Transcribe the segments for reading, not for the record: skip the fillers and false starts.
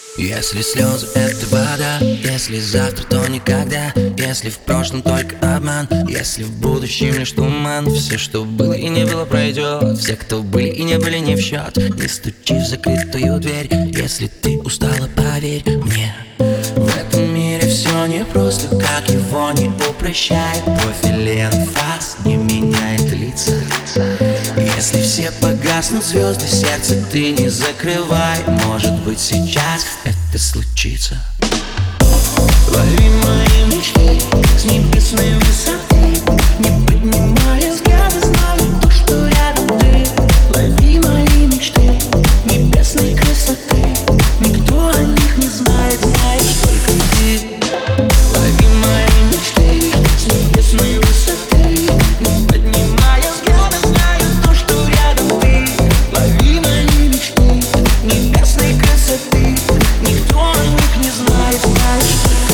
Если слезы — это вода, если завтра, то никогда. Если в прошлом только обман, если в будущем лишь туман. Все, что было и не было, пройдет. Все, кто были и не были, не в счет. Не стучи в закрытую дверь. Если ты устала, поверь мне. В этом мире все непросто, как его не упрощает. Профилен фас не меняет лица. Если все погаснут звезды, сердце ты не закрывай. Может быть, сейчас это случится. Лови мои мечты с небесной высоты, не поднимая взгляда, знаю то, что рядом ты. Лови мои мечты небесной красоты, никто о них не знает, знаешь только ты. Лови мои мечты с небесной высоты, не поднимая взгляда, знаю то, что рядом ты. Лови мои мечты небесной красоты, никто о них не знает, знаешь только ты.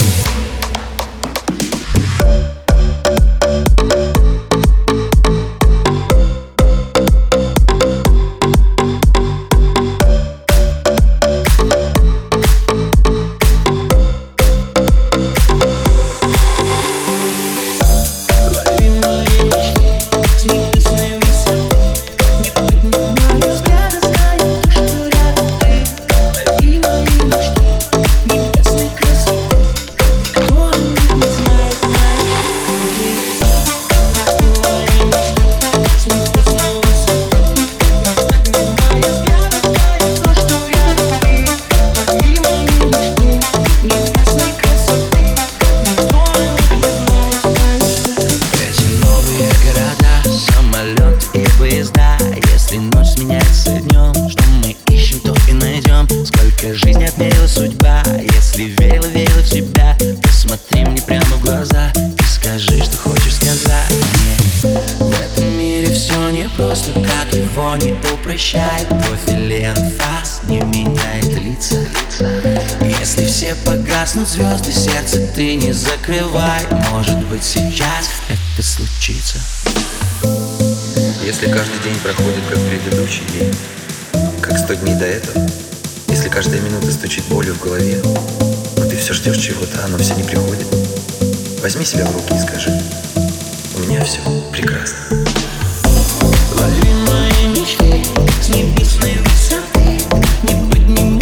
Если ночь сменяется днем, что мы ищем, то и найдем. Сколько жизни отмерила судьба. Если верила в себя, посмотри мне прямо в глаза и скажи, что хочешь сказать мне. В этом мире все непросто, как его не упрощает. Профилен фас не меняет лица. Если все погаснут звезды, сердце ты не закрывай. Может быть, сейчас это случится. Если каждый день проходит как предыдущий день, как 100 дней до этого, если каждая минута стучит болью в голове, но ты все ждешь чего-то, а оно все не приходит, возьми себя в руки и скажи: у меня все прекрасно. Лови мои мечты с небесной высоты, не поднимай